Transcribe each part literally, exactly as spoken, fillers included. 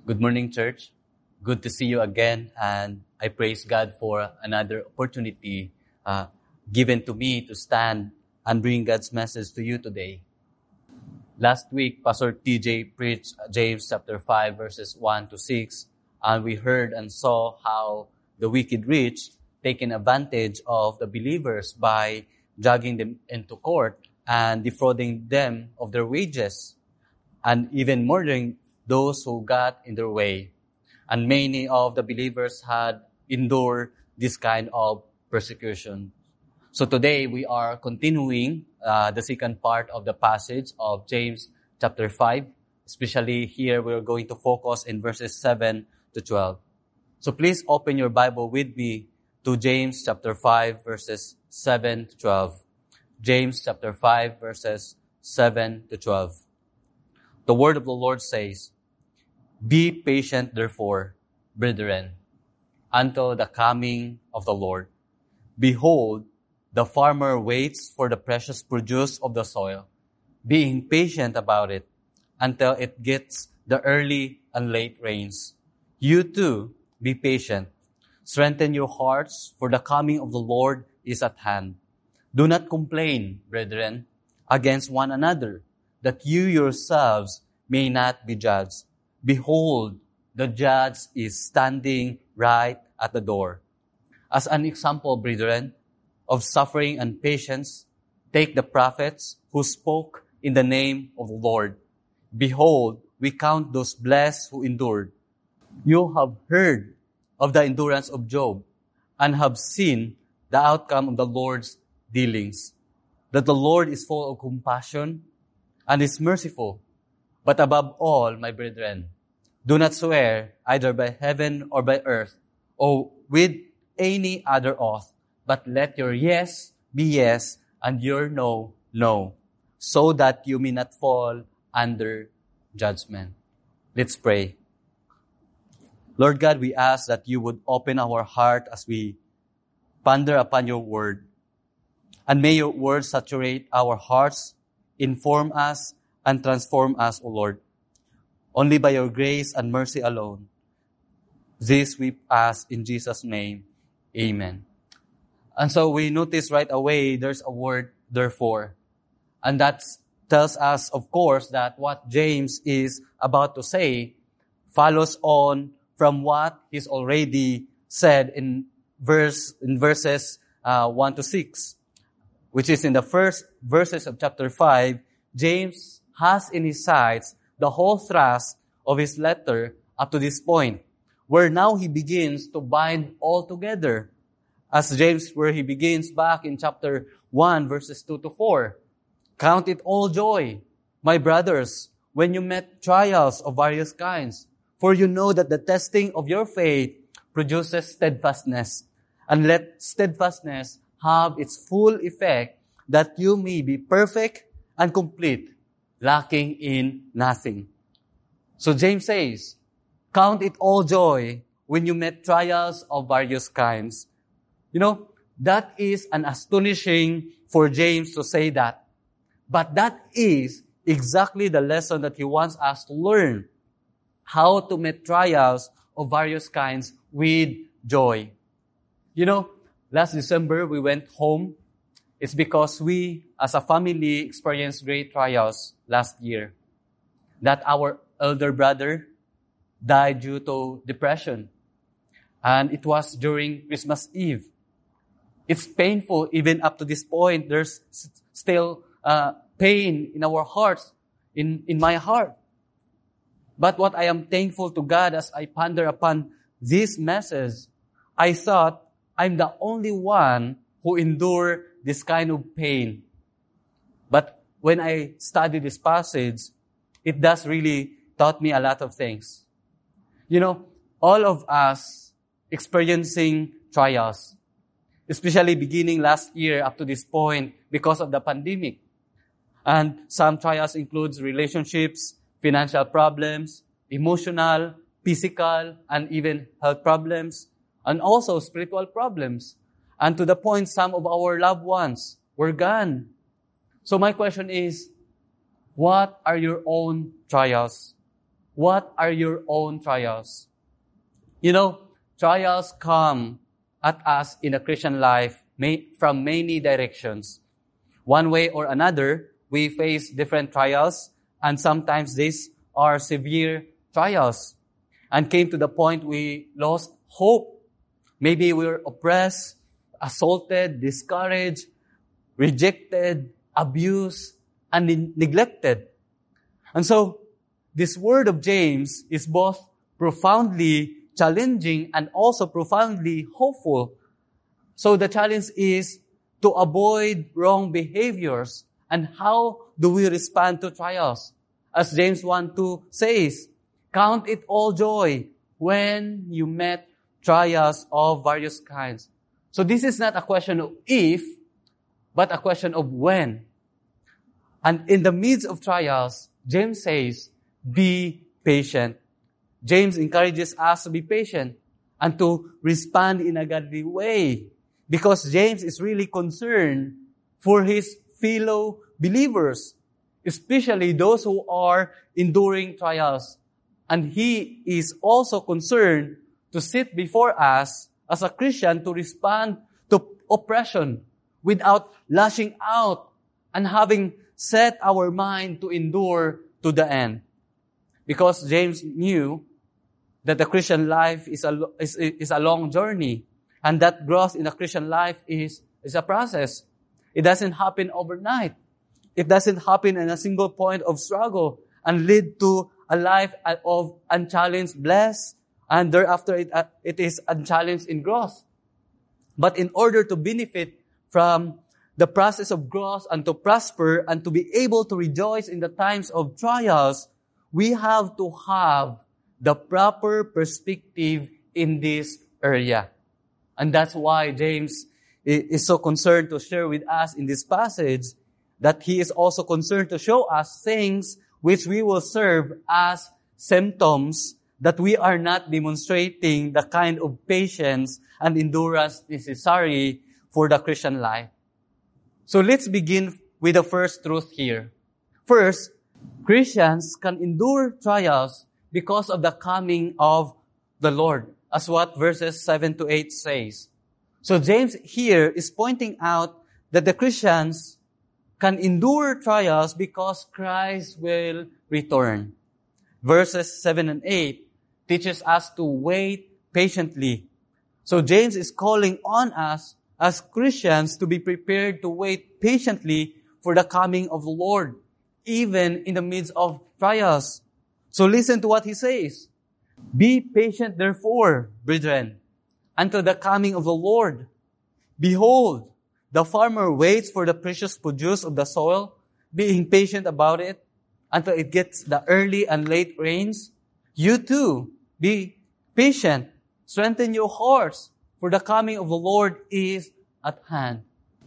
Good morning, church. Good to see you again, and I praise God for another opportunity uh, given to me to stand and bring God's message to you today. Last week, Pastor T J preached James chapter five, verses one to six, and we heard and saw how the wicked rich taken advantage of the believers by dragging them into court and defrauding them of their wages, and even murdering those who got in their way. And many of the believers had endured this kind of persecution. So today we are continuing uh, the second part of the passage of James chapter five. Especially here we're going to focus in verses seven to twelve. So please open your Bible with me to James chapter five verses seven to twelve. James chapter five verses seven to twelve. The word of the Lord says, "Be patient, therefore, brethren, until the coming of the Lord. Behold, the farmer waits for the precious produce of the soil, being patient about it until it gets the early and late rains. You too, be patient. Strengthen your hearts, for the coming of the Lord is at hand. Do not complain, brethren, against one another, that you yourselves may not be judged. Behold, the judge is standing right at the door." As an example, brethren, of suffering and patience, take the prophets who spoke in the name of the Lord. Behold, we count those blessed who endured. You have heard of the endurance of Job and have seen the outcome of the Lord's dealings, that the Lord is full of compassion and is merciful. But above all, my brethren, do not swear either by heaven or by earth or with any other oath, but let your yes be yes and your no, no, so that you may not fall under judgment. Let's pray. Lord God, we ask that you would open our heart as we ponder upon your word. And may your word saturate our hearts, inform us, and transform us, O Lord. Only by your grace and mercy alone. This we ask in Jesus' name. Amen. And so we notice right away there's a word, therefore. And that tells us, of course, that what James is about to say follows on from what he's already said in verse in verses uh, one to six, which is in the first verses of chapter five. James has in his sights the whole thrust of his letter up to this point, where now he begins to bind all together. As James, where he begins back in chapter one, verses two to four. "Count it all joy, my brothers, when you met trials of various kinds, for you know that the testing of your faith produces steadfastness. And let steadfastness have its full effect, that you may be perfect and complete, lacking in nothing." So James says, count it all joy when you met trials of various kinds. You know, that is an astonishing for James to say that. But that is exactly the lesson that he wants us to learn. How to meet trials of various kinds with joy. You know, last December we went home. It's because we, as a family, experienced great trials last year. That our elder brother died due to depression. And it was during Christmas Eve. It's painful even up to this point. There's still uh, pain in our hearts, in, in my heart. But what I am thankful to God as I ponder upon this message, I thought I'm the only one who endure this kind of pain. But when I study this passage, it does really taught me a lot of things. You know, all of us experiencing trials, especially beginning last year up to this point because of the pandemic. And some trials includes relationships, financial problems, emotional, physical, and even health problems, and also spiritual problems. And to the point, some of our loved ones were gone. So my question is, what are your own trials? what are your own trials? You know, trials come at us in a Christian life may, from many directions. One way or another, we face different trials, and sometimes these are severe trials, and came to the point we lost hope. Maybe we were oppressed, assaulted, discouraged, rejected, abused, and ne- neglected. And so, this word of James is both profoundly challenging and also profoundly hopeful. So the challenge is to avoid wrong behaviors. And how do we respond to trials? As James one two says, count it all joy when you met trials of various kinds. So this is not a question of if, but a question of when. And in the midst of trials, James says, be patient. James encourages us to be patient and to respond in a godly way, because James is really concerned for his fellow believers, especially those who are enduring trials. And he is also concerned to sit before us as a Christian to respond to oppression without lashing out and having set our mind to endure to the end. Because James knew that the Christian life is a, is, is a long journey, and that growth in the Christian life is, is a process. It doesn't happen overnight. It doesn't happen in a single point of struggle and lead to a life of unchallenged bliss, and thereafter it, uh, it is unchallenged in growth. But in order to benefit from the process of growth and to prosper and to be able to rejoice in the times of trials, we have to have the proper perspective in this area. And that's why James is so concerned to share with us in this passage that he is also concerned to show us things which we will serve as symptoms that we are not demonstrating the kind of patience and endurance necessary for the Christian life. So let's begin with the first truth here. First, Christians can endure trials because of the coming of the Lord, as what verses seven to eight says. So James here is pointing out that the Christians can endure trials because Christ will return. Verses seven and eight teaches us to wait patiently. So James is calling on us as Christians to be prepared to wait patiently for the coming of the Lord, even in the midst of trials. So listen to what he says. Be patient, therefore, brethren, until the coming of the Lord. Behold, the farmer waits for the precious produce of the soil, being patient about it until it gets the early and late rains. You too, be patient. Strengthen your hearts, for the coming of the Lord is at hand.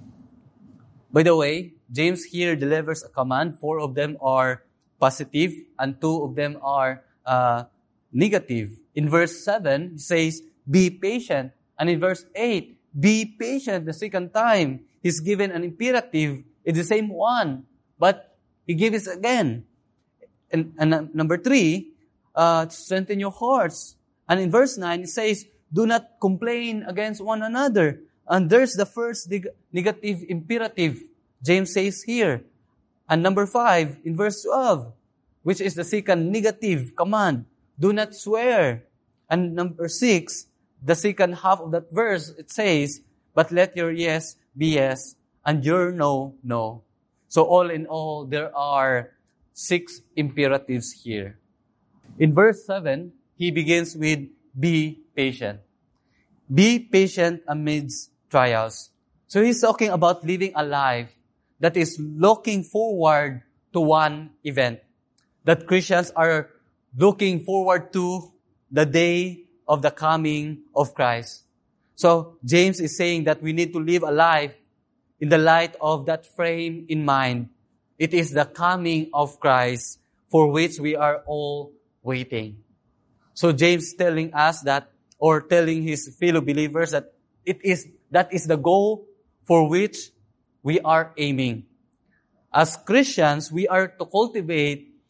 By the way, James here delivers a command. Four of them are positive and two of them are uh, negative. In verse seven, he says, be patient. And in verse eight, be patient the second time. He's given an imperative. It's the same one, but he gives it again. And, and uh, number three, uh, strengthen your hearts. And in verse nine, it says, do not complain against one another. And there's the first neg- negative imperative James says here. And number five, in verse twelve, which is the second negative command, do not swear. And number six, the second half of that verse, it says, but let your yes be yes, and your no, no. So all in all, there are six imperatives here. In verse seven, he begins with, be patient. Be patient amidst trials. So he's talking about living a life that is looking forward to one event. That Christians are looking forward to the day of the coming of Christ. So James is saying that we need to live a life in the light of that frame in mind. It is the coming of Christ for which we are all waiting. So James telling us that, or telling his fellow believers that it is, that is the goal for which we are aiming. As Christians, we are to cultivate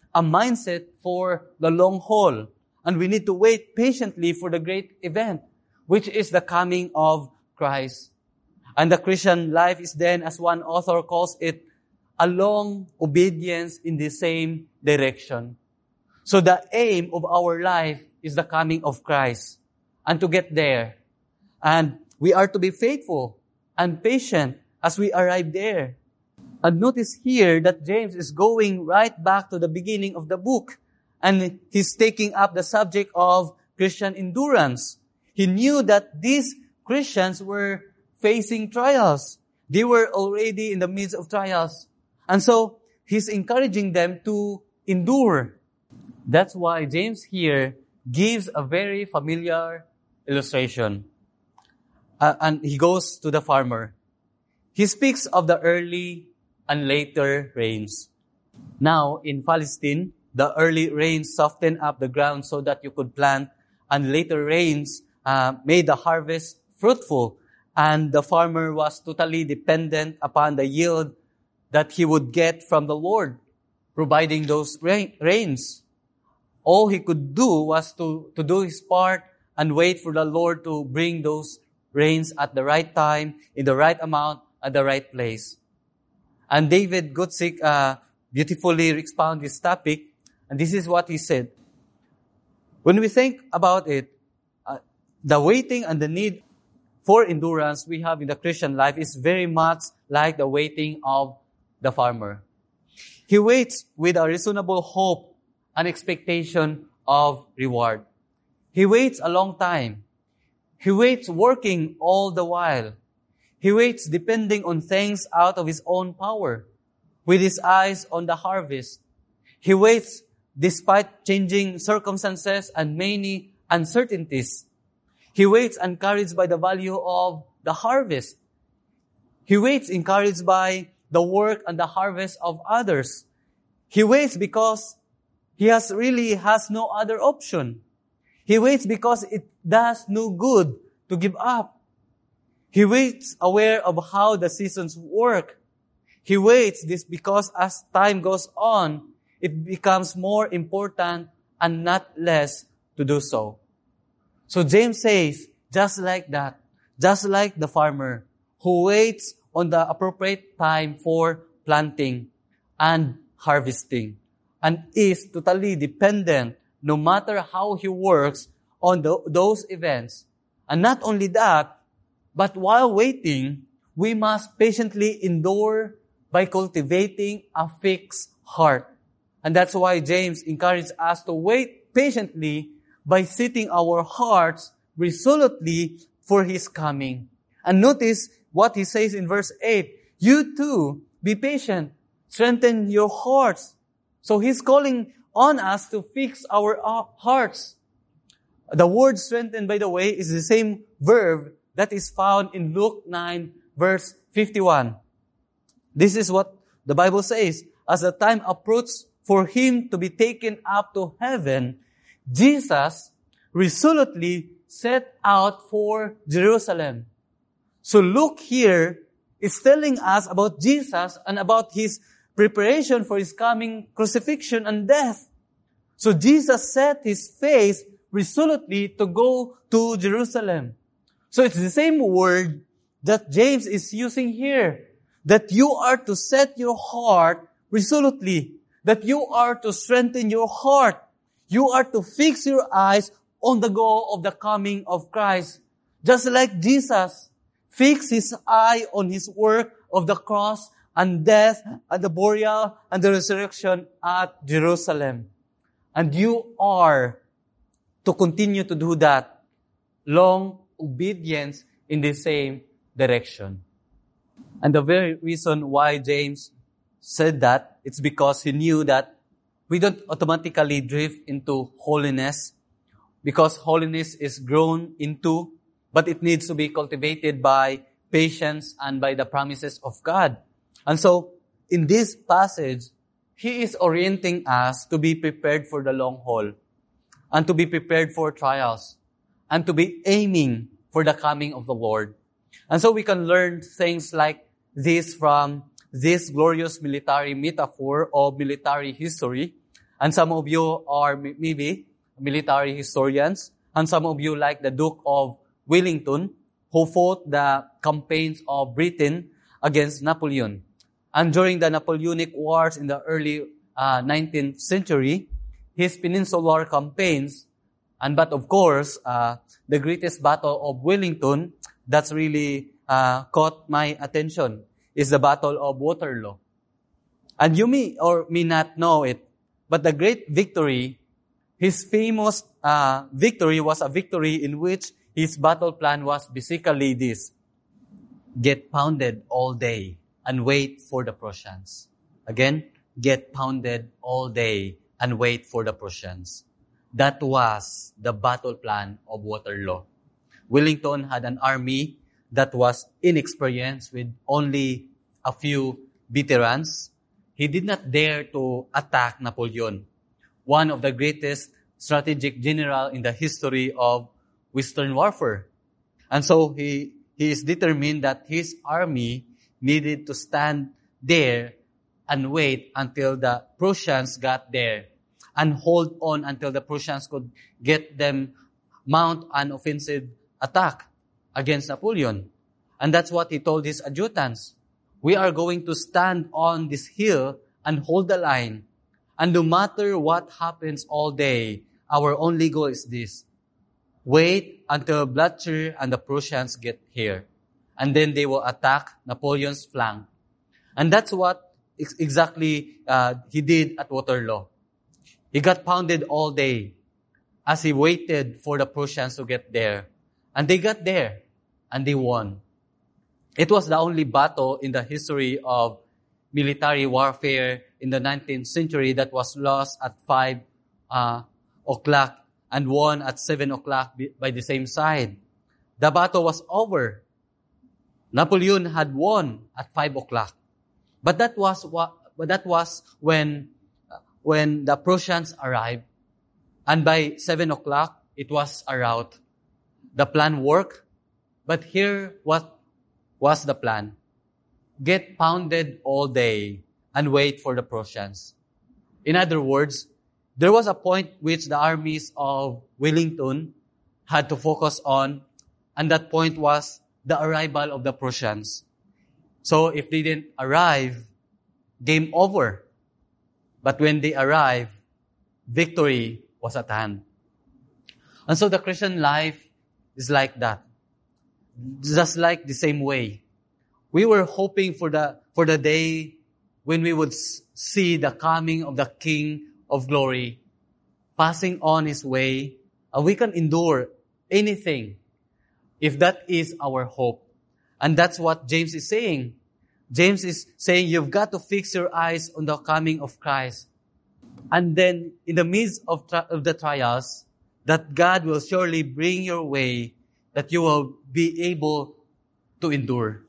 a mindset for the long haul. And we need to wait patiently for the great event, which is the coming of Christ. And the Christian life is then, as one author calls it, a long obedience in the same direction. So the aim of our life is the coming of Christ. And to get there. And we are to be faithful and patient as we arrive there. And notice here that James is going right back to the beginning of the book. And he's taking up the subject of Christian endurance. He knew that these Christians were facing trials. They were already in the midst of trials. And so, he's encouraging them to endure. That's why James here gives a very familiar illustration. Uh, and he goes to the farmer. He speaks of the early and later rains. Now, in Palestine, the early rains softened up the ground so that you could plant, and later rains uh, made the harvest fruitful. And the farmer was totally dependent upon the yield that he would get from the Lord, providing those rain, rains. All he could do was to, to do his part and wait for the Lord to bring those rains at the right time, in the right amount, at the right place. And David Guzik uh, beautifully expounded this topic, and this is what he said. When we think about it, uh, the waiting and the need for endurance we have in the Christian life is very much like the waiting of the farmer. He waits with a reasonable hope and expectation of reward. He waits a long time. He waits working all the while. He waits depending on things out of his own power, with his eyes on the harvest. He waits despite changing circumstances and many uncertainties. He waits encouraged by the value of the harvest. He waits encouraged by the work and the harvest of others. He waits because he has really has no other option. He waits because it does no good to give up. He waits aware of how the seasons work. He waits this because as time goes on, it becomes more important and not less to do so. So James says, just like that, just like the farmer who waits on the appropriate time for planting and harvesting and is totally dependent, no matter how he works, on the, those events. And not only that, but while waiting, we must patiently endure by cultivating a fixed heart. And that's why James encourages us to wait patiently by setting our hearts resolutely for His coming. And notice what he says in verse eight. You too, be patient. Strengthen your hearts. So He's calling on us to fix our hearts. The word strengthen, by the way, is the same verb that is found in Luke nine, verse fifty-one. This is what the Bible says. As the time approached for Him to be taken up to heaven, Jesus resolutely set out for Jerusalem. So Luke here is telling us about Jesus and about His preparation for His coming crucifixion and death. So Jesus set His face resolutely to go to Jerusalem. So it's the same word that James is using here. That you are to set your heart resolutely. That you are to strengthen your heart. You are to fix your eyes on the goal of the coming of Christ. Just like Jesus fixed His eye on His work of the cross and death and the burial and the resurrection at Jerusalem. And you are to continue to do that. Long obedience in the same direction. And the very reason why James said that, it's because he knew that we don't automatically drift into holiness, because holiness is grown into, but it needs to be cultivated by patience and by the promises of God. And so, in this passage, he is orienting us to be prepared for the long haul, and to be prepared for trials, and to be aiming for the coming of the Lord. And so we can learn things like this from this glorious military metaphor of military history. And some of you are m- maybe military historians, and some of you like the Duke of Wellington, who fought the campaigns of Britain against Napoleon. And during the Napoleonic Wars in the early uh, nineteenth century, his peninsular campaigns, and but of course, uh, the greatest battle of Wellington that's really uh, caught my attention is the Battle of Waterloo. And you may or may not know it, but the great victory, his famous uh, victory was a victory in which his battle plan was basically this: get pounded all day and wait for the Prussians. Again, get pounded all day and wait for the Prussians. That was the battle plan of Waterloo. Wellington had an army that was inexperienced with only a few veterans. He did not dare to attack Napoleon, one of the greatest strategic general in the history of Western warfare. And so he, he is determined that his army needed to stand there and wait until the Prussians got there and hold on until the Prussians could get them mount an offensive attack against Napoleon. And that's what he told his adjutants. We are going to stand on this hill and hold the line. And no matter what happens all day, our only goal is this: wait until Blucher and the Prussians get here. And then they will attack Napoleon's flank. And that's what ex- exactly uh, he did at Waterloo. He got pounded all day as he waited for the Prussians to get there. And they got there, and they won. It was the only battle in the history of military warfare in the nineteenth century that was lost at five uh, o'clock and won at seven o'clock by the same side. The battle was over. Napoleon had won at five o'clock. But that was what, but that was when, when the Prussians arrived. And by seven o'clock, it was a rout. The plan worked. But here, what was the plan? Get pounded all day and wait for the Prussians. In other words, there was a point which the armies of Wellington had to focus on, and that point was the arrival of the Prussians. So if they didn't arrive, game over. But when they arrived, victory was at hand. And so the Christian life is like that. Just like the same way. We were hoping for the, for the day when we would see the coming of the King of Glory passing on His way, and we can endure anything if that is our hope. And that's what James is saying. James is saying you've got to fix your eyes on the coming of Christ. And then in the midst of, tri- of the trials, that God will surely bring your way, that you will be able to endure.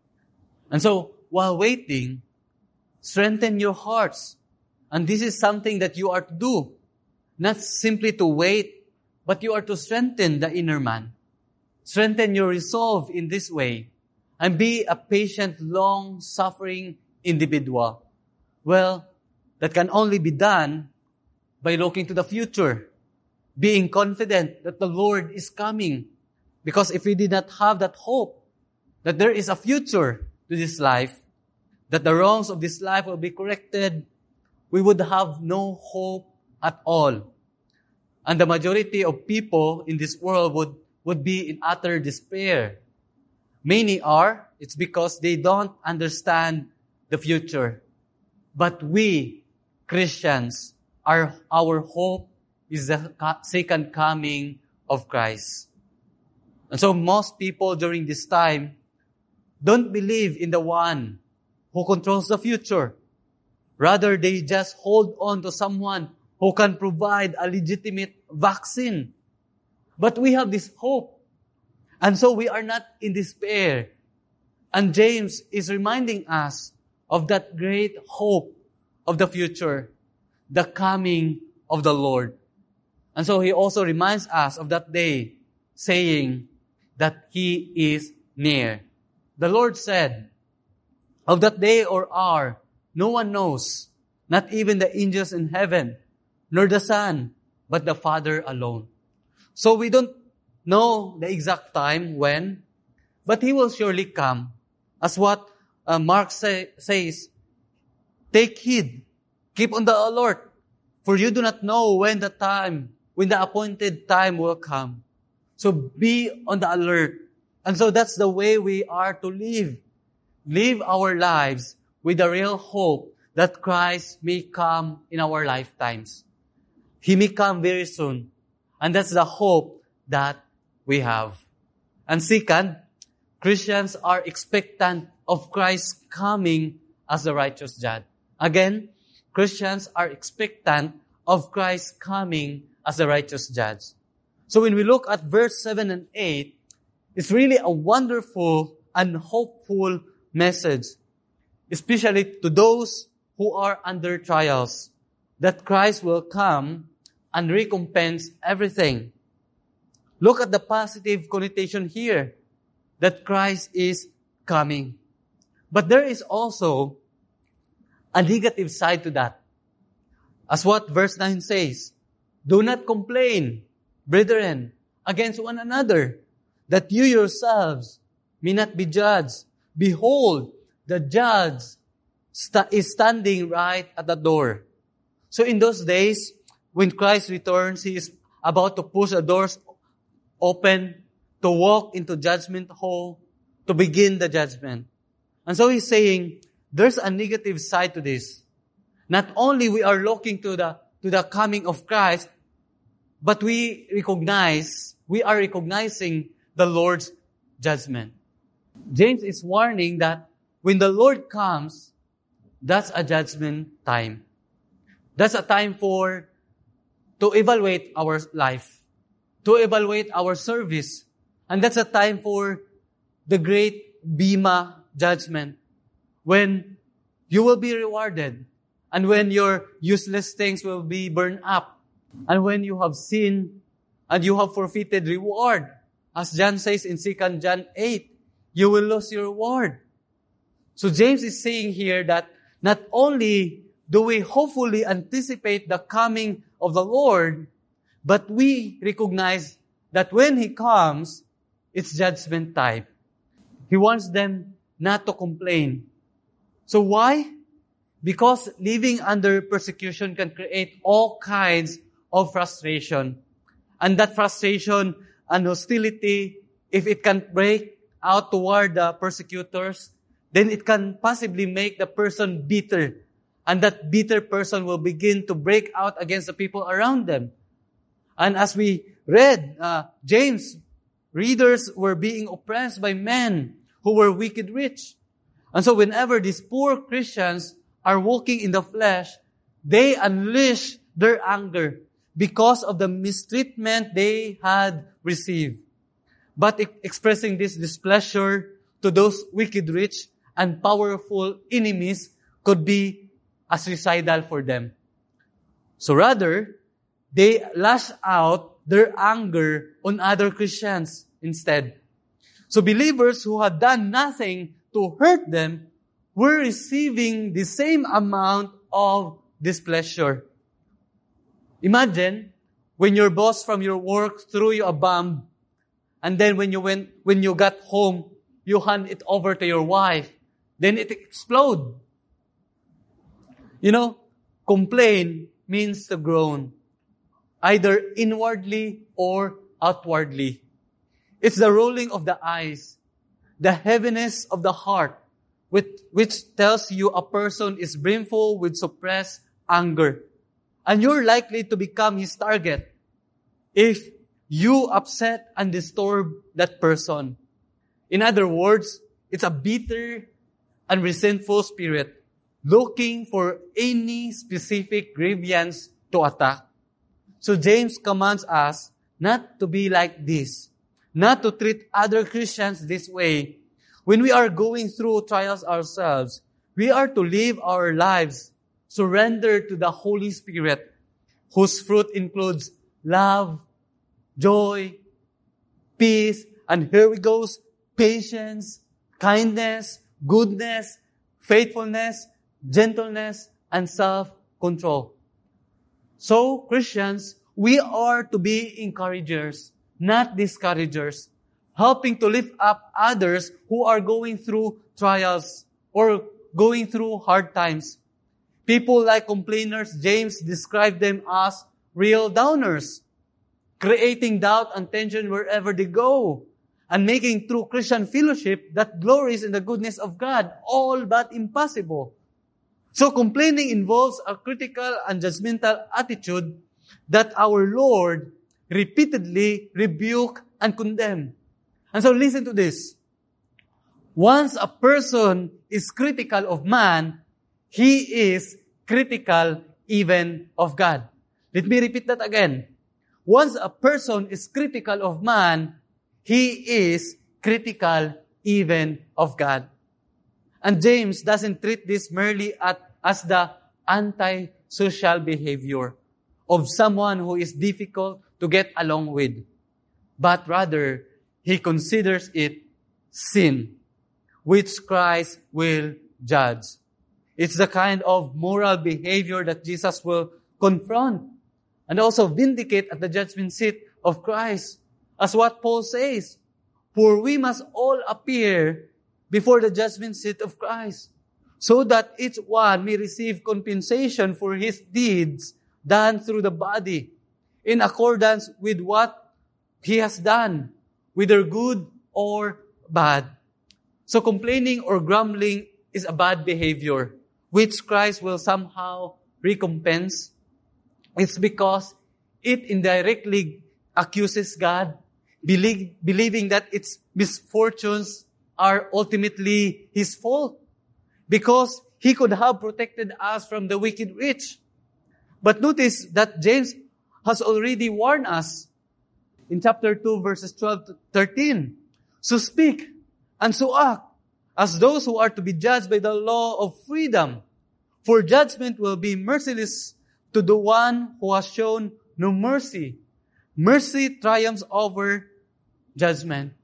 And so, while waiting, strengthen your hearts. And this is something that you are to do. Not simply to wait, but you are to strengthen the inner man. Strengthen your resolve in this way. And be a patient, long-suffering individual. Well, that can only be done by looking to the future. Being confident that the Lord is coming. Because if we did not have that hope, that there is a future to this life, that the wrongs of this life will be corrected, we would have no hope at all. And the majority of people in this world would, would be in utter despair. Many are, it's because they don't understand the future. But we, Christians, our, our hope is the second coming of Christ. And so most people during this time don't believe in the one who controls the future. Rather, they just hold on to someone who can provide a legitimate vaccine. But we have this hope. And so we are not in despair. And James is reminding us of that great hope of the future, the coming of the Lord. And so he also reminds us of that day, saying that He is near. The Lord said, of that day or hour, no one knows, not even the angels in heaven, nor the Son, but the Father alone. So we don't know the exact time when, but He will surely come. As what uh, Mark say, says, take heed, keep on the alert, for you do not know when the time, when the appointed time will come. So be on the alert. And so that's the way we are to live. Live our lives with the real hope that Christ may come in our lifetimes. He may come very soon. And that's the hope that we have. And second, Christians are expectant of Christ's coming as the righteous judge. Again, Christians are expectant of Christ's coming as the righteous judge. So when we look at verse seven and eight, it's really a wonderful and hopeful message, especially to those who are under trials, that Christ will come and recompense everything. Look at the positive connotation here, that Christ is coming. But there is also a negative side to that. As what verse nine says, do not complain, brethren, against one another, that you yourselves may not be judged. Behold, the judge sta- is standing right at the door. So in those days, when Christ returns, He is about to push the doors open, to walk into judgment hall, to begin the judgment. And so He's saying, there's a negative side to this. Not only we are looking to the, to the coming of Christ, but we recognize, we are recognizing the Lord's judgment. James is warning that when the Lord comes, that's a judgment time. That's a time for, to evaluate our life, to evaluate our service. And that's a time for the great Bema judgment, when you will be rewarded, and when your useless things will be burned up, and when you have sinned and you have forfeited reward. As John says in Second John eight, you will lose your reward. So James is saying here that not only do we hopefully anticipate the coming of the Lord, but we recognize that when He comes, it's judgment time. He wants them not to complain. So why? Because living under persecution can create all kinds of frustration. And that frustration and hostility, if it can break out toward the persecutors, then it can possibly make the person bitter. And that bitter person will begin to break out against the people around them. And as we read, uh, James, readers were being oppressed by men who were wicked rich. And so whenever these poor Christians are walking in the flesh, they unleash their anger because of the mistreatment they had received. But e- expressing this displeasure to those wicked rich and powerful enemies could be a suicidal for them. So rather, they lash out their anger on other Christians instead. So believers who had done nothing to hurt them were receiving the same amount of displeasure. Imagine when your boss from your work threw you a bomb, and then when you went, when you got home, you hand it over to your wife, then it explode. You know, complain means to groan, either inwardly or outwardly. It's the rolling of the eyes, the heaviness of the heart, which, which tells you a person is brimful with suppressed anger. And you're likely to become his target if you upset and disturb that person. In other words, it's a bitter and resentful spirit looking for any specific grievance to attack. So James commands us not to be like this, not to treat other Christians this way. When we are going through trials ourselves, we are to live our lives surrendered to the Holy Spirit, whose fruit includes love, joy, peace, and here we go, patience, kindness, goodness, faithfulness, gentleness, and self-control. So, Christians, we are to be encouragers, not discouragers, helping to lift up others who are going through trials or going through hard times. People like complainers, James described them as real downers, creating doubt and tension wherever they go, and making true Christian fellowship that glories in the goodness of God all but impossible. So complaining involves a critical and judgmental attitude that our Lord repeatedly rebuked and condemned. And so listen to this. Once a person is critical of man, he is critical even of God. Let me repeat that again. Once a person is critical of man, he is critical even of God. And James doesn't treat this merely at, as the anti-social behavior of someone who is difficult to get along with, but rather he considers it sin, which Christ will judge. It's the kind of moral behavior that Jesus will confront and also vindicate at the judgment seat of Christ. As what Paul says, for we must all appear before the judgment seat of Christ, so that each one may receive compensation for his deeds done through the body, in accordance with what he has done, whether good or bad. So complaining or grumbling is a bad behavior, which Christ will somehow recompense. It's because it indirectly accuses God, believe, believing that its misfortunes are ultimately His fault, because He could have protected us from the wicked rich. But notice that James has already warned us in chapter two, verses twelve to thirteen. So speak and so act as those who are to be judged by the law of freedom, for judgment will be merciless to the one who has shown no mercy. Mercy triumphs over judgment.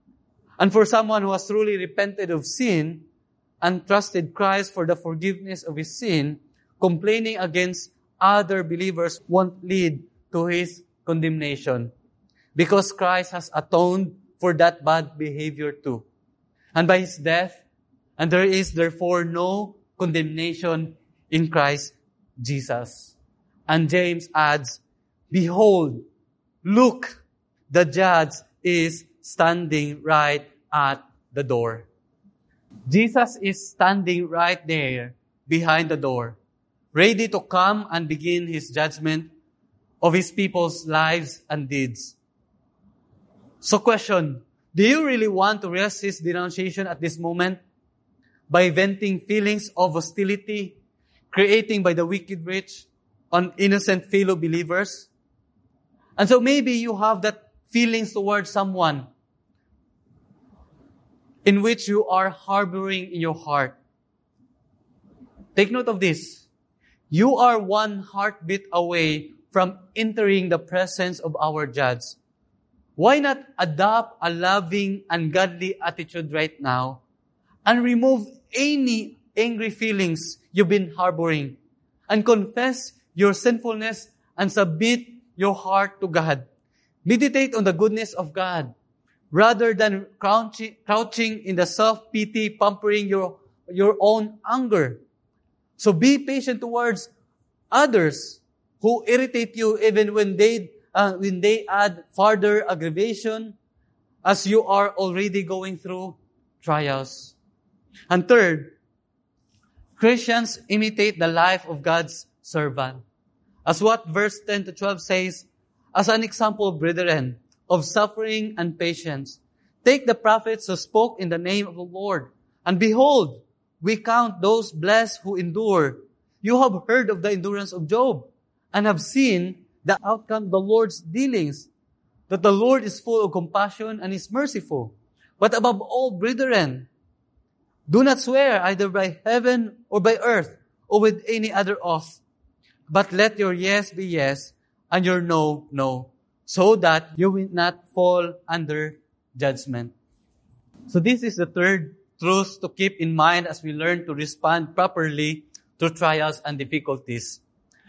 And for someone who has truly repented of sin and trusted Christ for the forgiveness of his sin, complaining against other believers won't lead to his condemnation, because Christ has atoned for that bad behavior too. And by his death, and there is therefore no condemnation in Christ Jesus. And James adds, behold, look, the judge is standing right at the door. Jesus is standing right there behind the door, ready to come and begin his judgment of his people's lives and deeds. So question, do you really want to resist denunciation at this moment by venting feelings of hostility creating by the wicked rich on innocent fellow believers? And so maybe you have that feelings towards someone in which you are harboring in your heart. Take note of this. You are one heartbeat away from entering the presence of our judge. Why not adopt a loving and godly attitude right now and remove any angry feelings you've been harboring and confess your sinfulness and submit your heart to God. Meditate on the goodness of God rather than crouching, crouching in the self-pity, pampering your, your own anger. So be patient towards others who irritate you even when they uh, when they add further aggravation as you are already going through trials. And third, Christians imitate the life of God's servant. As what verse ten to twelve says, as an example, brethren, of suffering and patience, take the prophets who spoke in the name of the Lord. And behold, we count those blessed who endure. You have heard of the endurance of Job and have seen the outcome of the Lord's dealings, that the Lord is full of compassion and is merciful. But above all, brethren, do not swear either by heaven or by earth or with any other oath, but let your yes be yes and your no, no, so that you will not fall under judgment. So this is the third truth to keep in mind as we learn to respond properly to trials and difficulties.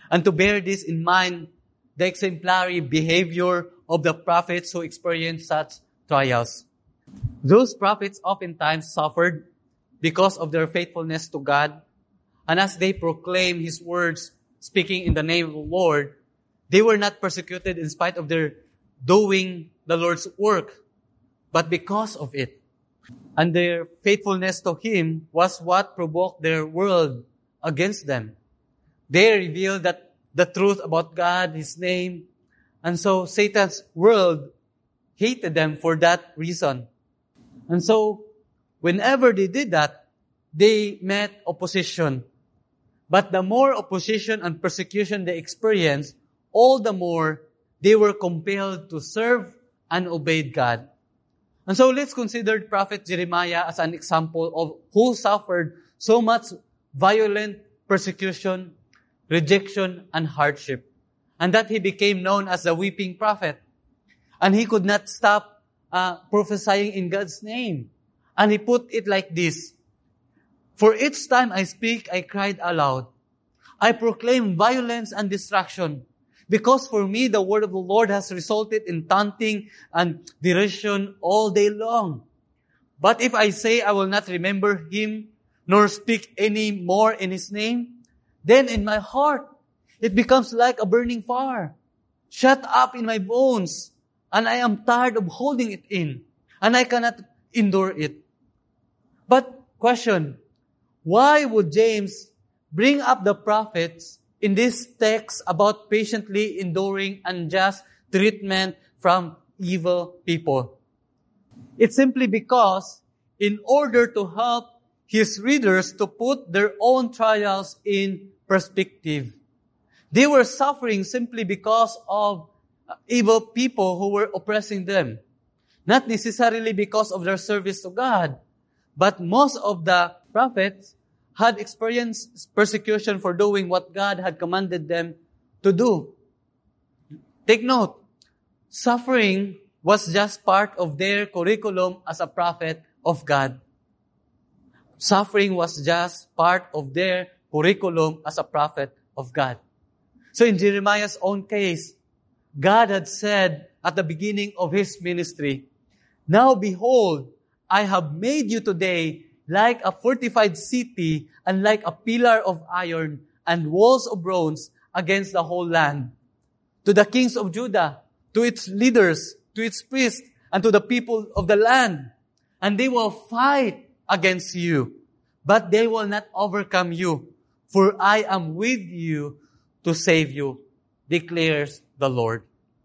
And to bear this in mind, the exemplary behavior of the prophets who experienced such trials. Those prophets oftentimes suffered because of their faithfulness to God. And as they proclaim His words, speaking in the name of the Lord, they were not persecuted in spite of their doing the Lord's work, but because of it. And their faithfulness to Him was what provoked their world against them. They revealed that the truth about God, His name, and so Satan's world hated them for that reason. And so, whenever they did that, they met opposition. But the more opposition and persecution they experienced, all the more they were compelled to serve and obey God. And so let's consider Prophet Jeremiah as an example of who suffered so much violent persecution, rejection, and hardship. And that he became known as the weeping prophet. And he could not stop uh, prophesying in God's name. And he put it like this: "For each time I speak, I cried aloud. I proclaim violence and destruction. Because for me, the word of the Lord has resulted in taunting and derision all day long. But if I say I will not remember Him, nor speak any more in His name, then in my heart it becomes like a burning fire, shut up in my bones, and I am tired of holding it in, and I cannot endure it." But question, why would James bring up the prophets in this text about patiently enduring unjust treatment from evil people? It's simply because in order to help his readers to put their own trials in perspective. They were suffering simply because of evil people who were oppressing them. Not necessarily because of their service to God, but most of the prophets had experienced persecution for doing what God had commanded them to do. Take note, suffering was just part of their curriculum as a prophet of God. Suffering was just part of their curriculum as a prophet of God. So in Jeremiah's own case, God had said at the beginning of his ministry, "Now behold, I have made you today like a fortified city and like a pillar of iron and walls of bronze against the whole land. To the kings of Judah, to its leaders, to its priests, and to the people of the land. And they will fight against you, but they will not overcome you, for I am with you to save you, declares the Lord."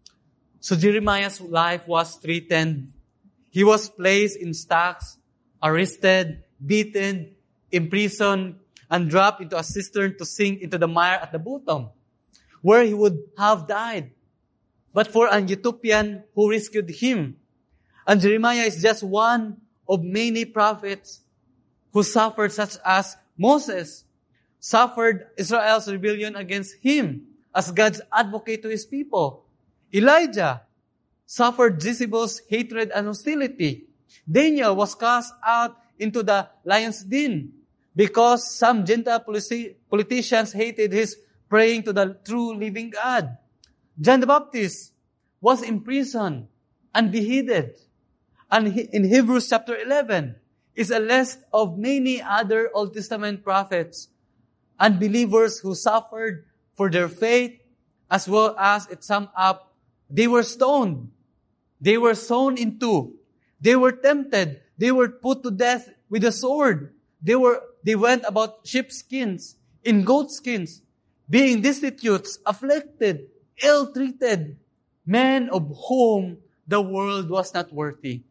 So Jeremiah's life was threatened. He was placed in stocks, arrested, beaten, imprisoned, and dropped into a cistern to sink into the mire at the bottom, where he would have died, but for an Utopian who rescued him. And Jeremiah is just one of many prophets who suffered, such as Moses suffered Israel's rebellion against him as God's advocate to his people. Elijah suffered Jezebel's hatred and hostility. Daniel was cast out into the lion's den because some Gentile politi- politicians hated his praying to the true living God. John the Baptist was imprisoned and beheaded. And he, in Hebrews chapter eleven is a list of many other Old Testament prophets and believers who suffered for their faith, as well as it summed up, they were stoned. They were sawn in two. They were tempted. They were put to death with a sword. They were, they went about sheepskins, in goatskins, being destitute, afflicted, ill-treated, men of whom the world was not worthy.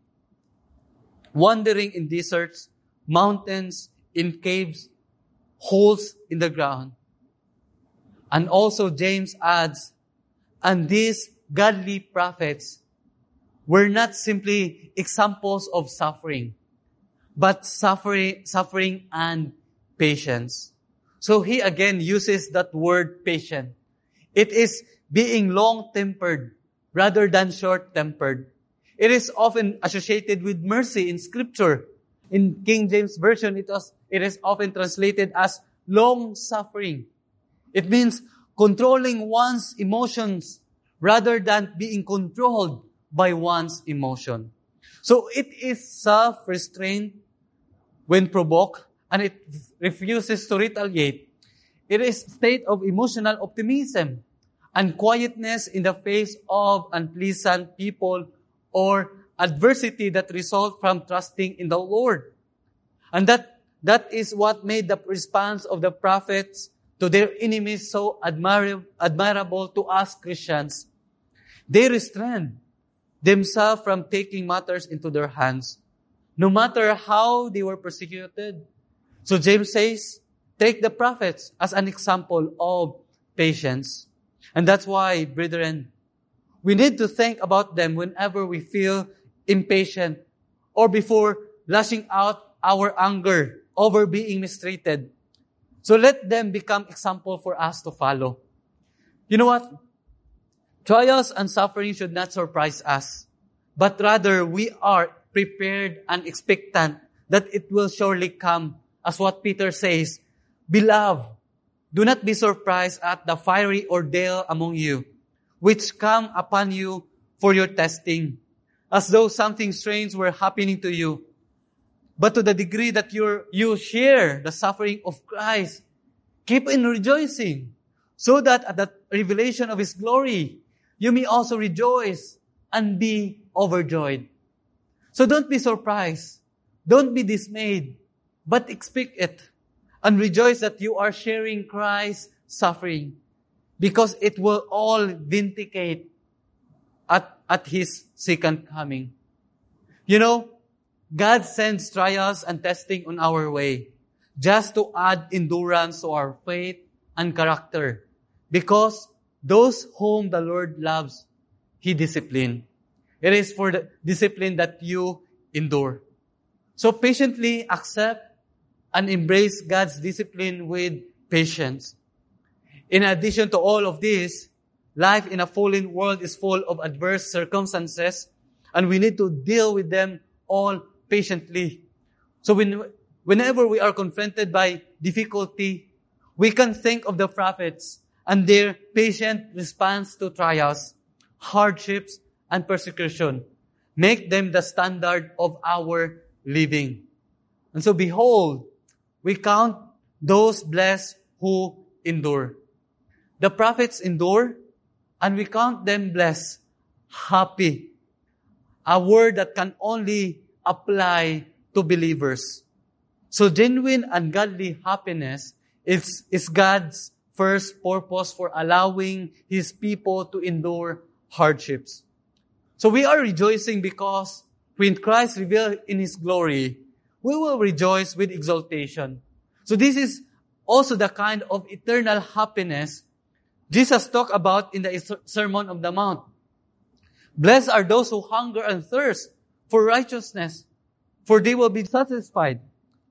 Wandering in deserts, mountains, in caves, holes in the ground. And also James adds, and these godly prophets were not simply examples of suffering, but suffering, suffering and patience. So he again uses that word patient. It is being long-tempered rather than short-tempered. It is often associated with mercy in Scripture. In King James Version, it was, it is often translated as long-suffering. It means controlling one's emotions rather than being controlled by one's emotion. So it is self-restraint when provoked, and it refuses to retaliate. It is a state of emotional optimism and quietness in the face of unpleasant people or adversity that result from trusting in the Lord. And that that is what made the response of the prophets to their enemies so admira- admirable to us Christians. They restrained themselves from taking matters into their hands, no matter how they were persecuted. So James says, take the prophets as an example of patience. And that's why, brethren, we need to think about them whenever we feel impatient or before lashing out our anger over being mistreated. So let them become example for us to follow. You know what? Trials and suffering should not surprise us, but rather we are prepared and expectant that it will surely come, as what Peter says, Beloved, do not be surprised at the fiery ordeal among you, which come upon you for your testing, as though something strange were happening to you. But to the degree that you you share the suffering of Christ, keep in rejoicing, so that at the revelation of His glory, you may also rejoice and be overjoyed. So don't be surprised. Don't be dismayed, but expect it and rejoice that you are sharing Christ's suffering, because it will all vindicate at, at His second coming. You know, God sends trials and testing on our way just to add endurance to our faith and character, because those whom the Lord loves, He disciplines. It is for the discipline that you endure. So patiently accept and embrace God's discipline with patience. In addition to all of this, life in a fallen world is full of adverse circumstances, and we need to deal with them all patiently. So when, whenever we are confronted by difficulty, we can think of the prophets and their patient response to trials, hardships, and persecution. Make them the standard of our living. And so behold, we count those blessed who endure. The prophets endure, and we count them blessed, happy. A word that can only apply to believers. So genuine and godly happiness is, is God's first purpose for allowing His people to endure hardships. So we are rejoicing because when Christ revealed in His glory, we will rejoice with exultation. So this is also the kind of eternal happiness Jesus talked about in the Sermon on the Mount. Blessed are those who hunger and thirst for righteousness, for they will be satisfied.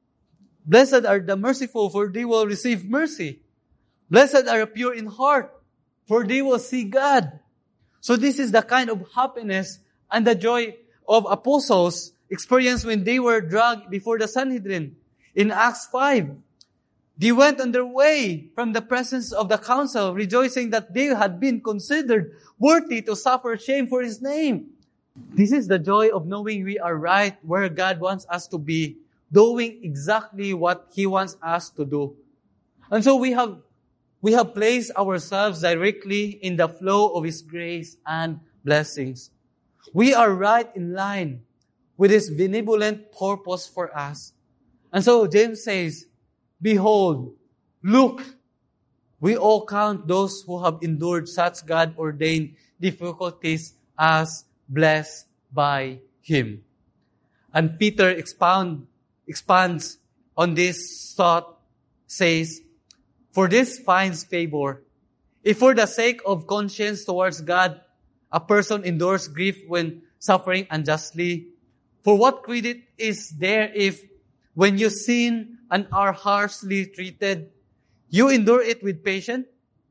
Blessed are the merciful, for they will receive mercy. Blessed are the pure in heart, for they will see God. So this is the kind of happiness and the joy of apostles experienced when they were dragged before the Sanhedrin. In Acts five, they went on their way from the presence of the council, rejoicing that they had been considered worthy to suffer shame for His name. This is the joy of knowing we are right where God wants us to be, doing exactly what He wants us to do. And so we have, we have placed ourselves directly in the flow of His grace and blessings. We are right in line with His benevolent purpose for us. And so James says, behold, look, we all count those who have endured such God-ordained difficulties as blessed by Him. And Peter expound, expands on this thought, says, for this finds favor. If for the sake of conscience towards God, a person endures grief when suffering unjustly, for what credit is there if, when you sin and are harshly treated, you endure it with patience?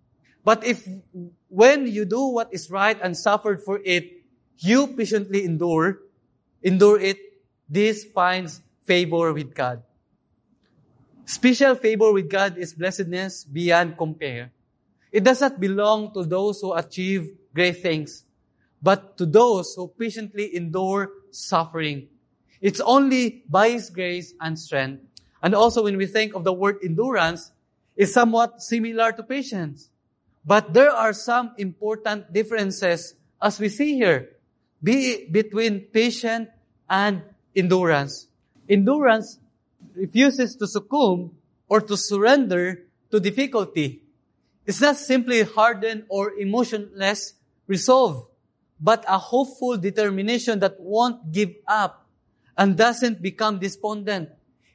But if, when you do what is right and suffered for it, you patiently endure, endure it, this finds favor with God. Special favor with God is blessedness beyond compare. It does not belong to those who achieve great things, but to those who patiently endure suffering. It's only by His grace and strength. And also when we think of the word endurance, it's somewhat similar to patience. But there are some important differences as we see here be between patience and endurance. Endurance refuses to succumb or to surrender to difficulty. It's not simply hardened or emotionless resolve, but a hopeful determination that won't give up and doesn't become despondent.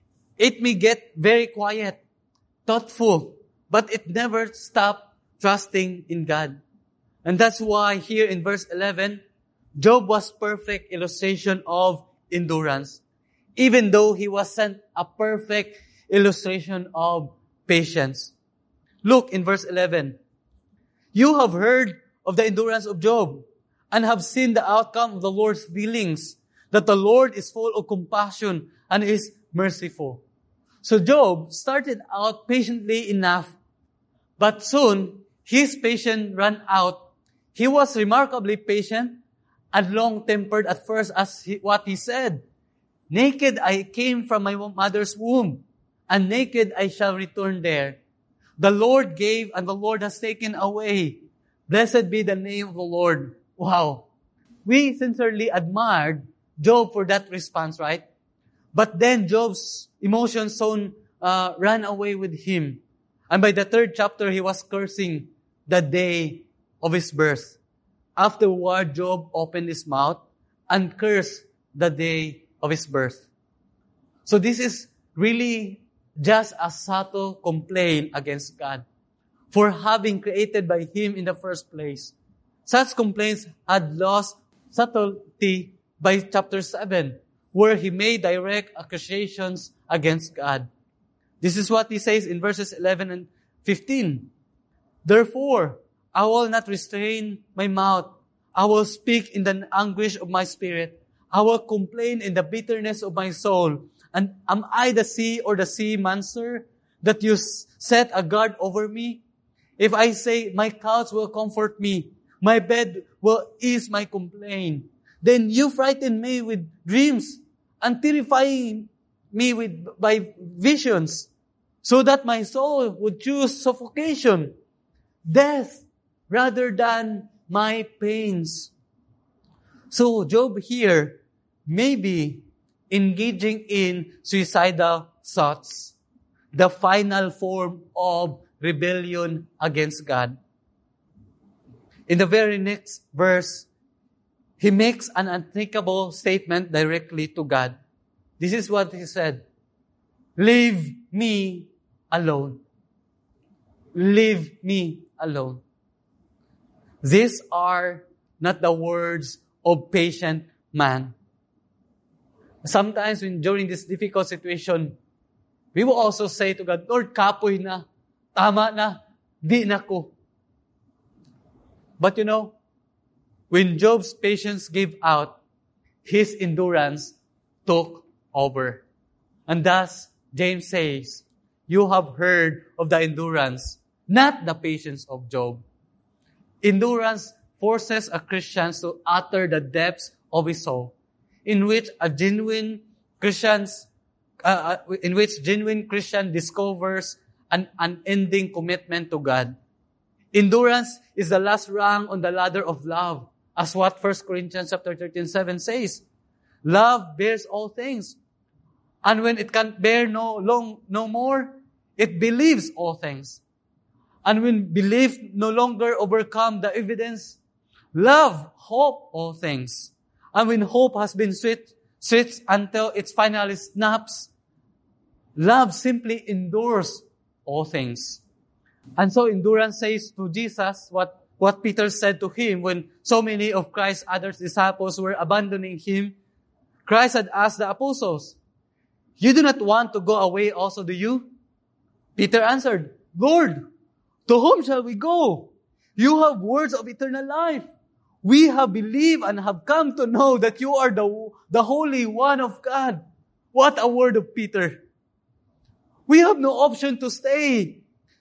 It may get very quiet, thoughtful, but it never stops trusting in God. And that's why here in verse eleven, Job was perfect illustration of endurance, even though he wasn't a perfect illustration of patience. Look in verse eleven. You have heard of the endurance of Job and have seen the outcome of the Lord's dealings, that the Lord is full of compassion and is merciful. So Job started out patiently enough, but soon his patience ran out. He was remarkably patient and long-tempered at first as he, what he said. Naked I came from my mother's womb, and naked I shall return there. The Lord gave, and the Lord has taken away. Blessed be the name of the Lord. Wow. We sincerely admired Job for that response, right? But then Job's emotions soon uh, ran away with him. And by the third chapter, he was cursing the day of his birth. Afterward, Job opened his mouth and cursed the day of his birth. So this is really just a subtle complaint against God for having created by Him in the first place. Such complaints had lost subtlety by chapter seven, where he made direct accusations against God. This is what he says in verses eleven and fifteen. Therefore, I will not restrain my mouth. I will speak in the anguish of my spirit. I will complain in the bitterness of my soul. And am I the sea or the sea monster that you set a guard over me? If I say, my couch will comfort me, my bed will ease my complaint, then you frighten me with dreams and terrify me with by visions, so that my soul would choose suffocation, death, rather than my pains. So Job here may be engaging in suicidal thoughts, the final form of rebellion against God. In the very next verse, he makes an unthinkable statement directly to God. This is what he said, leave me alone. Leave me alone. These are not the words of patient man. Sometimes when during this difficult situation, we will also say to God, Lord, kapoy na, tama na, di na ko. But you know, when Job's patience gave out, his endurance took over. And thus, James says, you have heard of the endurance, not the patience of Job. Endurance forces a Christian to utter the depths of his soul, in which a genuine Christian's, uh, in which genuine Christian discovers an unending commitment to God. Endurance is the last rung on the ladder of love, as what First Corinthians chapter thirteen, seven says. Love bears all things. And when it can bear no long, no more, it believes all things. And when belief no longer overcome the evidence, love hope all things. And when hope has been sweet, sweet until it finally snaps, love simply endures all things. And so endurance says to Jesus what, what Peter said to him when so many of Christ's other disciples were abandoning him. Christ had asked the apostles, you do not want to go away also, do you? Peter answered, Lord, to whom shall we go? You have words of eternal life. We have believed and have come to know that you are the, the Holy One of God. What a word of Peter. We have no option to stay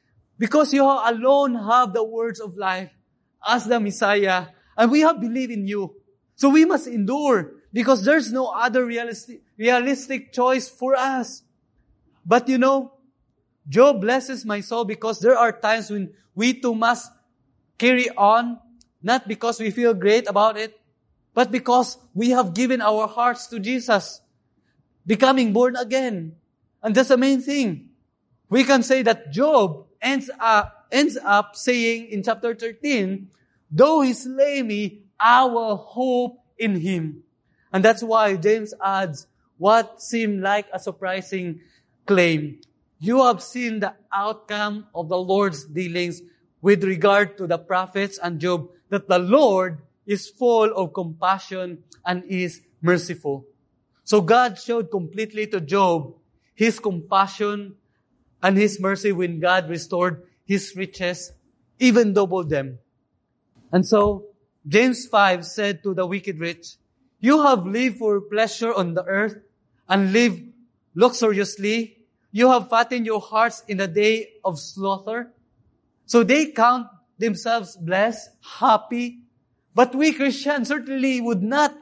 Because you alone have the words of life as the Messiah, and we have believed in you. So we must endure, because there's no other realistic, realistic choice for us. But you know, Job blesses my soul because there are times when we too must carry on, not because we feel great about it, but because we have given our hearts to Jesus, becoming born again. And that's the main thing. We can say that Job ends up, ends up saying in chapter thirteen, though he slay me, I will hope in him. And that's why James adds what seemed like a surprising claim. You have seen the outcome of the Lord's dealings with regard to the prophets and Job, that the Lord is full of compassion and is merciful. So God showed completely to Job His compassion and His mercy when God restored His riches, even doubled them. And so, James five said to the wicked rich, you have lived for pleasure on the earth and lived luxuriously. You have fattened your hearts in the day of slaughter. So they count themselves blessed, happy. But we Christians certainly would not.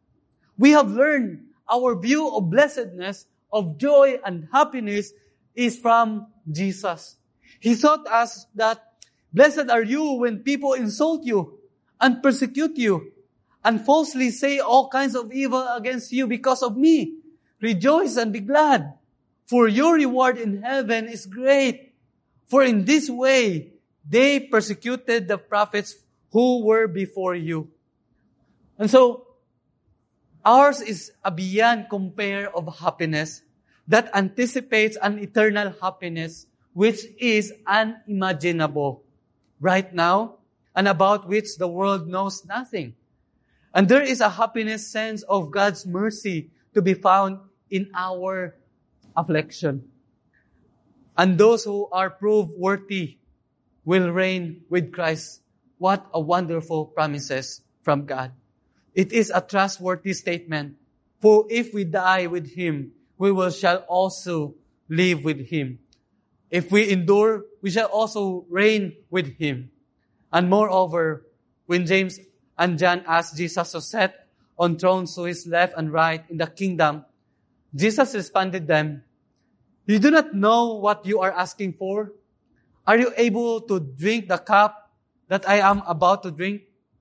We have learned our view of blessedness, of joy and happiness is from Jesus. He taught us that blessed are you when people insult you and persecute you and falsely say all kinds of evil against you because of me. Rejoice and be glad, for your reward in heaven is great. For in this way they persecuted the prophets who were before you. And so, ours is a beyond compare of happiness that anticipates an eternal happiness which is unimaginable right now and about which the world knows nothing. And there is a happiness sense of God's mercy to be found in our affliction. And those who are proved worthy will reign with Christ. What a wonderful promises from God. It is a trustworthy statement. For if we die with Him, we will shall also live with Him. If we endure, we shall also reign with Him. And moreover, when James and John asked Jesus to sit on thrones to His left and right in the kingdom, Jesus responded them, you do not know what you are asking for? Are you able to drink the cup that I am about to drink?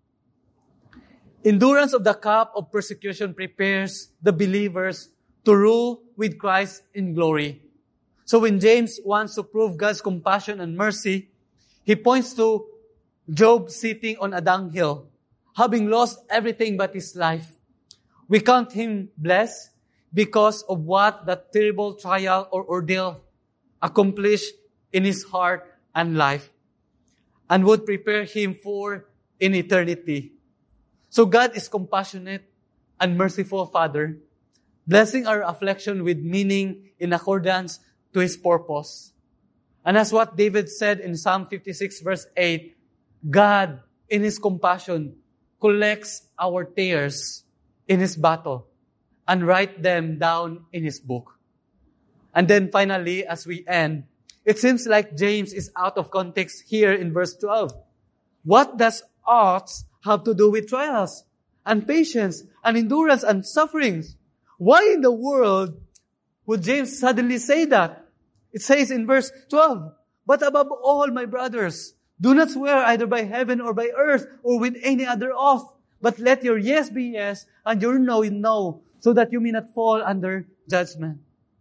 Endurance of the cup of persecution prepares the believers to rule with Christ in glory. So when James wants to prove God's compassion and mercy, he points to Job sitting on a dunghill, having lost everything but his life. We count him blessed because of what that terrible trial or ordeal accomplished in his heart and life, and would prepare him for in eternity. So God is compassionate and merciful Father, blessing our affliction with meaning in accordance to His purpose. And as what David said in Psalm fifty-six verse eight, God in His compassion collects our tears in His battle and write them down in His book. And then finally, as we end, it seems like James is out of context here in verse twelve. What does odds have to do with trials and patience and endurance and sufferings? Why in the world would James suddenly say that? It says in verse twelve, but above all, my brothers, do not swear either by heaven or by earth or with any other oath, but let your yes be yes and your no be no, so that you may not fall under judgment.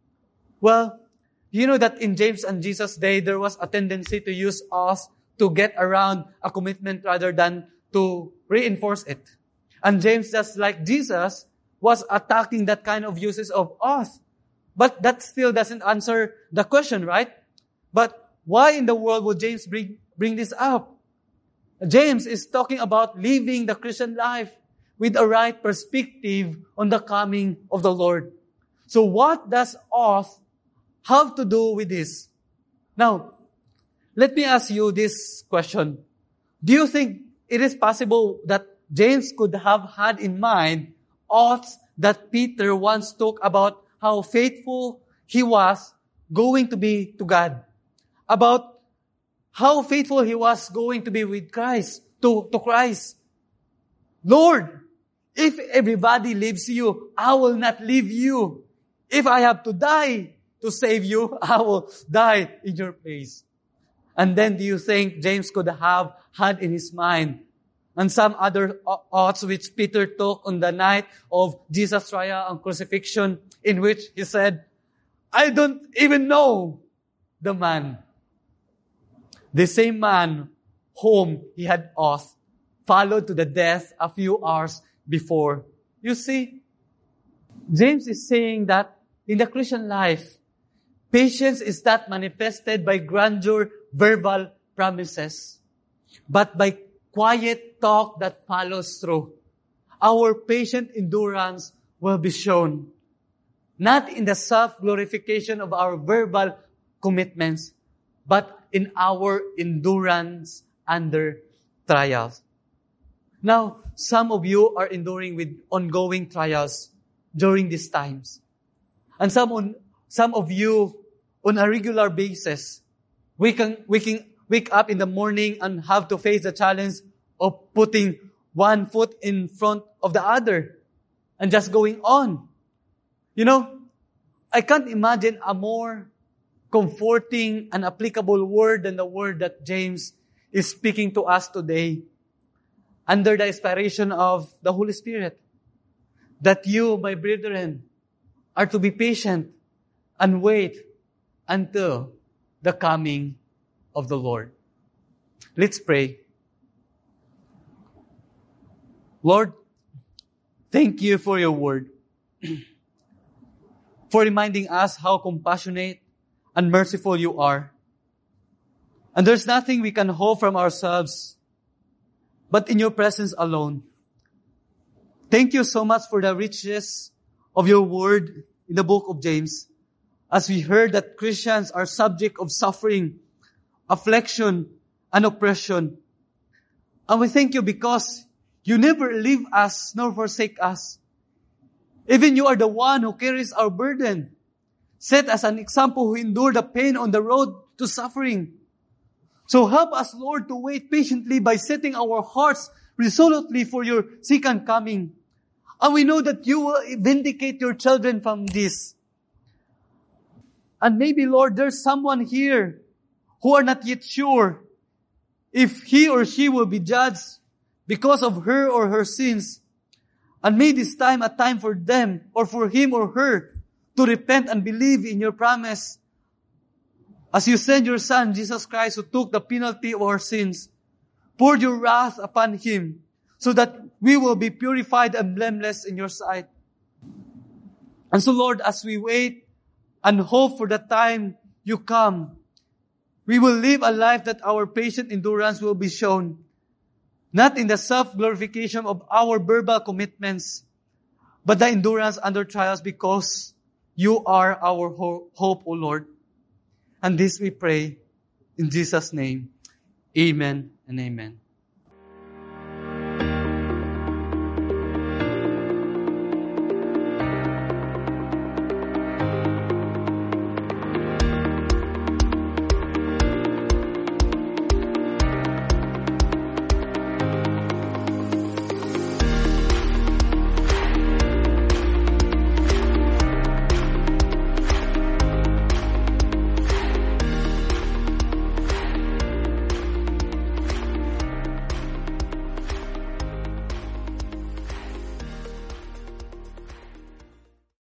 Well, you know that in James and Jesus' day, there was a tendency to use oaths to get around a commitment rather than to reinforce it. And James, just like Jesus, was attacking that kind of uses of oath. But that still doesn't answer the question, right? But why in the world would James bring, bring this up? James is talking about living the Christian life with a right perspective on the coming of the Lord. So what does oath have to do with this? Now, let me ask you this question. Do you think it is possible that James could have had in mind oaths that Peter once talked about how faithful he was going to be to God? About how faithful he was going to be with Christ, to, to Christ. Lord, if everybody leaves you, I will not leave you. If I have to die to save you, I will die in your place. And then do you think James could have had in his mind and some other thoughts which Peter took on the night of Jesus' trial and crucifixion, in which he said, I don't even know the man. The same man whom he had oath followed to the death a few hours before. You see, James is saying that in the Christian life, patience is not manifested by grandeur, verbal promises, but by quiet talk that follows through. Our patient endurance will be shown, not in the self-glorification of our verbal commitments, but in our endurance under trials. Now, some of you are enduring with ongoing trials during these times. And some on, some of you, on a regular basis, we can, we can wake up in the morning and have to face the challenge of putting one foot in front of the other and just going on. You know, I can't imagine a more comforting and applicable word than the word that James is speaking to us today under the inspiration of the Holy Spirit. That you, my brethren, are to be patient and wait until the coming of the Lord. Let's pray. Lord, thank you for your word, for reminding us how compassionate and merciful you are. And there's nothing we can hope from ourselves, but in your presence alone. Thank you so much for the richness of your word in the book of James, as we heard that Christians are subject of suffering, affliction, and oppression. And we thank you because you never leave us nor forsake us. Even you are the one who carries our burden. Set as an example who endured the pain on the road to suffering. So help us, Lord, to wait patiently by setting our hearts resolutely for your second coming. And we know that you will vindicate your children from this. And maybe, Lord, there's someone here who are not yet sure if he or she will be judged because of her or her sins. And may this time a time for them or for him or her to repent and believe in your promise. As you send your Son, Jesus Christ, who took the penalty of our sins, poured your wrath upon him, so that we will be purified and blameless in your sight. And so, Lord, as we wait and hope for the time you come, we will live a life that our patient endurance will be shown, not in the self-glorification of our verbal commitments, but the endurance under trials because you are our ho- hope, O Lord. And this we pray in Jesus' name. Amen and amen.